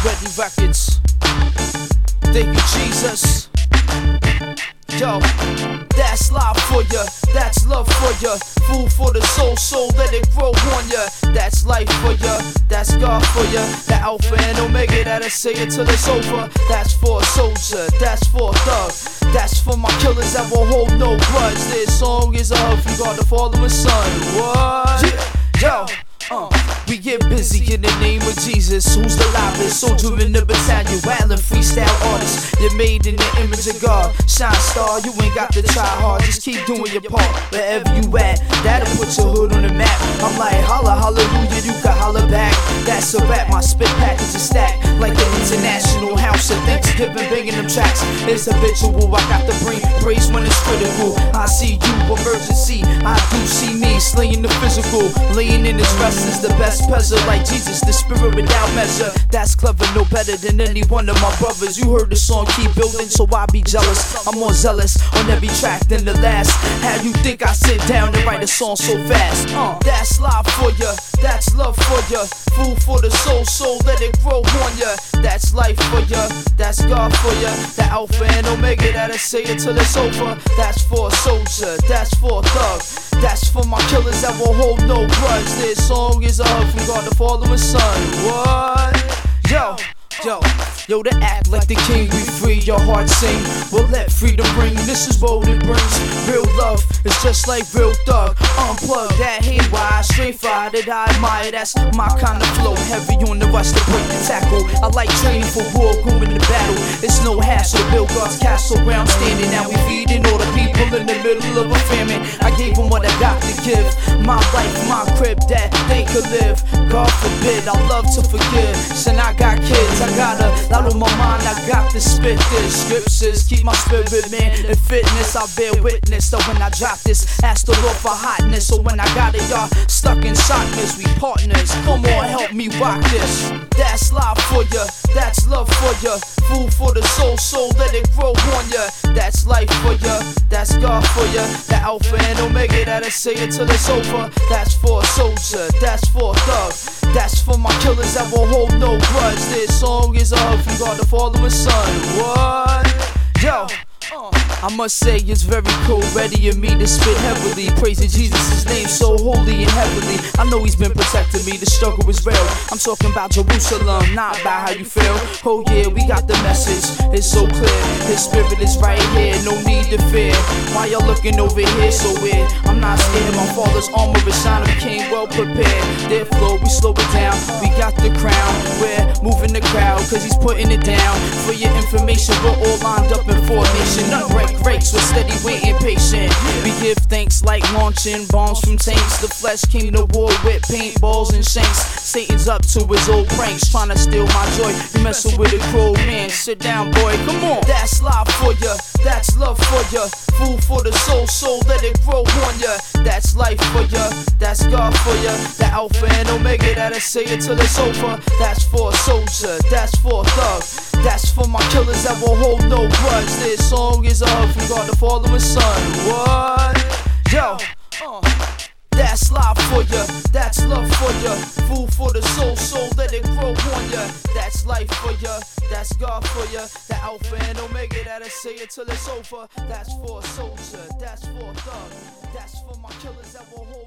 Ready Records. Thank you, Jesus. Yo, that's life for ya, that's love for ya. Food for the soul, let it grow on ya. That's life for ya, that's God for ya. The Alpha and Omega, that'll say it till it's over. That's for a soldier, that's for a thug. That's for my killers that will hold no grudge. This song is a hug from God the Father and Son. What? Yo. We get busy in the name of Jesus, who's the livest soldier in the battalion, wildin' freestyle artist. You're made in the image of God, shine star, you ain't got to try hard, just keep doing your part, wherever you at, that'll put your hood on the map. I'm like, holla, hallelujah, you can holla back. That's a rap, my spit package is stacked like the International House of Thanksgiving, banging them tracks. It's habitual, I got to bring praise when it's critical. I see you, emergency, I do see me, slaying the physical, laying in his rest is the best pleasure, like Jesus, the spirit without measure. That's clever, no better than any one of my brothers. You heard the song, keep building, so I be jealous. I'm more zealous on every track than the last. How you think I sit down and write a song so fast? That's life for ya, that's love for ya. Food for the soul, let it grow on ya. That's life for ya, that's God for ya. The Alpha and Omega, that'll say it till it's over. That's for a soldier, that's for a thug. That's for my killers that will hold no grudge. This song is a hug from God the Father and Son. What? Yo, to act like the king, we free, your heart sing. We'll let freedom ring, this is what it brings. Real love, it's just like real thug. Unplug that haywire, straight fire that I admire. That's my kind of flow, heavy on the rush to break the tackle. I like training for war, going to battle. It's no hassle, build God's castle where I'm standing. Now we feeding all the people in the middle of a famine. I gave them what I got to give, my life, my crib that they could live. God forbid, I love to forgive. Since I got kids, I got a lot on my mind, I got to spit this. Scriptures keep my spirit, man, in fitness. I bear witness, so when I drop this, ask the Lord for hotness. So when I got it, y'all stuck in shockness. We partners, come on, help me rock this. That's life for ya, that's love for ya. Food for the soul, let it grow on ya. That's life for ya, that's God for ya. The Alpha and Omega, that'll say it till it's over. That's for a soldier, that's for a thug. That's for my killers that will hold no grudge. This song is a hug from God the Father and Son. What? Yo, I must say it's very cool, ready in me to spit heavily, praising Jesus' name so holy and heavenly. I know he's been protecting me, the struggle is real. I'm talking about Jerusalem, not about how you feel. Oh yeah, we got the message, it's so clear. His spirit is right here, no need to fear. Why y'all looking over here so weird? I'm not scared, my father's armor is shining, we came well prepared. Their flow, we slow it down, we got the crown. We're moving the crowd, cause he's putting it down. For your information, we're all lined up in formation. None breaks, we're steady waiting patient. We give thanks like launching bombs from tanks. The flesh came to war with paintballs and shanks. Satan's up to his old pranks, trying to steal my joy. You messing with a cruel man, sit down boy, come on. That's life for ya, that's love for ya. Food for the soul, let it grow on ya. That's life for ya, that's God for ya. The Alpha and Omega, that'll say it till it's over. That's for a soldier, that's for a thug. That's for my killers that will hold no grudge. This song is a hug from God the Father and Son. What? Yo, that's life for ya, that's love for ya. Food for the soul, let it grow on ya. That's life for ya, that's God for ya. The Alpha and Omega, that'll say it till it's over. That's for a soldier, that's for a thug. That's for my killers that will hold